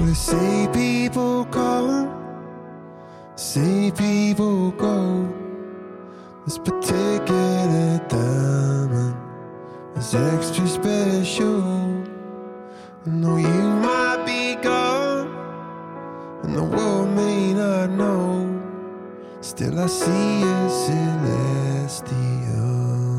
Say people come, say people go. This particular diamond is extra special. I know you might be gone, and the world may not know. Still I see a celestial.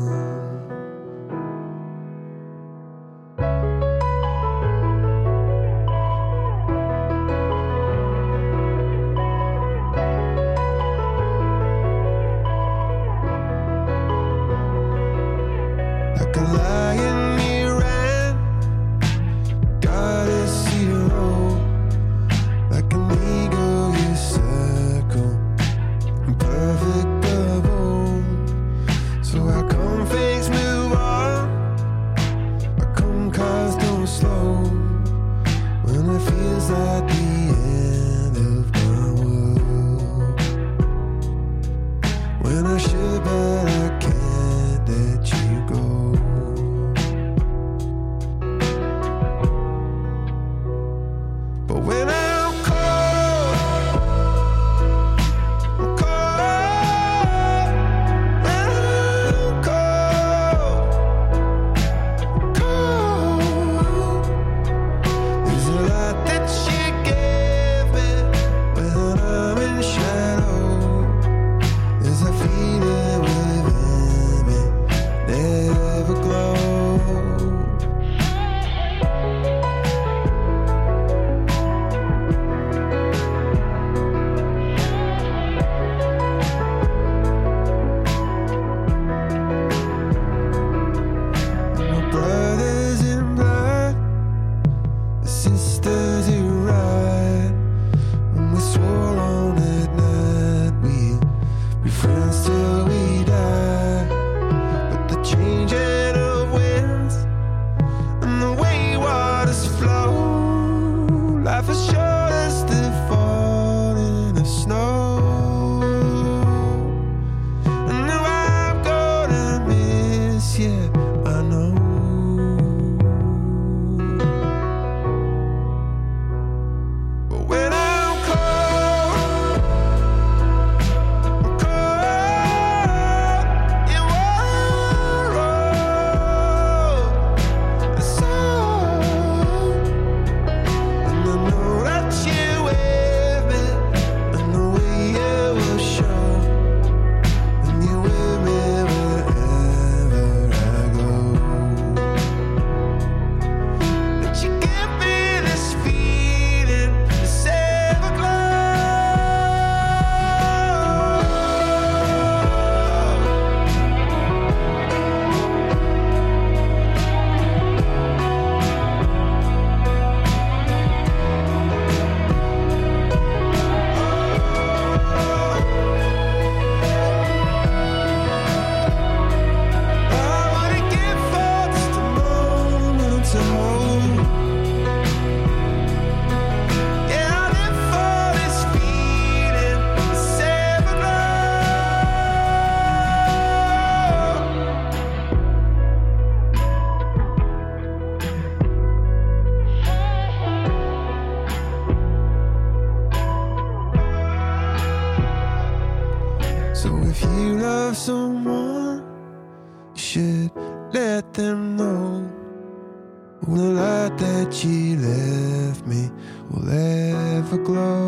Like a lion you ran, goddess hero. Like an eagle you circle, in perfect bubble. So how come things move on? How come cars don't slow? When it feels like the end of my world. When I should but I can't let you go. But when I'm cold, I'm cold. When I'm cold, cold. There's a lot that you gave me when I'm in shadow. There's a feeling within me, never glow. My brothers in blood, sisters who ride. When we swore on that night we'd be friends till we die. But the changing of winds and the way waters flow, life is short as the falling of snow. And now I'm gonna miss you, I know. But when I'm cold, I'm cold. You are the soul. And I know that you with me, and the way you will show. And you're with me wherever I go. But you give me this feeling, this I wanna give for just a moment to hold. Yeah, I live for this feeling, this everglow. So if you love someone, you should let them know. The light that you left me will ever glow.